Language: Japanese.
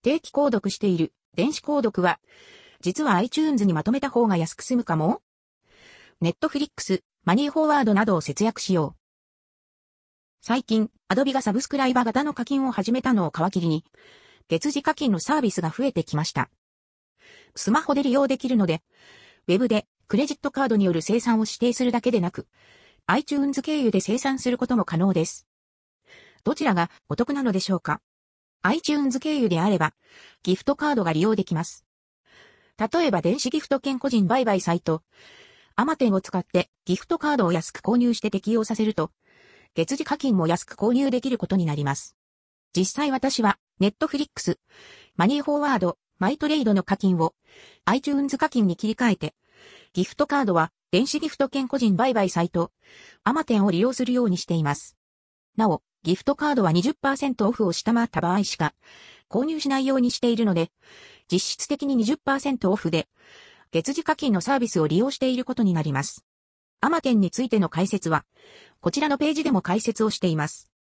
定期購読している電子購読は、実は iTunes にまとめた方が安く済むかも？ Netflix、マニーフォワードなどを節約しよう。最近、Adobe がサブスクライバー型の課金を始めたのを皮切りに、月次課金のサービスが増えてきました。スマホで利用できるので、ウェブでクレジットカードによる精算を指定するだけでなく、iTunes 経由で精算することも可能です。どちらがお得なのでしょうか？ iTunes 経由であれば、ギフトカードが利用できます。例えば電子ギフト券個人売買サイト、アマテンを使ってギフトカードを安く購入して適用させると、月次課金も安く購入できることになります。実際私は、Netflix、マニーフォワード、マイトレイドの課金を iTunes 課金に切り替えて、ギフトカードは電子ギフト券個人売買サイト、アマテンを利用するようにしています。なお、ギフトカードは 20% オフを下回った場合しか購入しないようにしているので、実質的に 20% オフで、月次課金のサービスを利用していることになります。アマテンについての解説は、こちらのページでも解説をしています。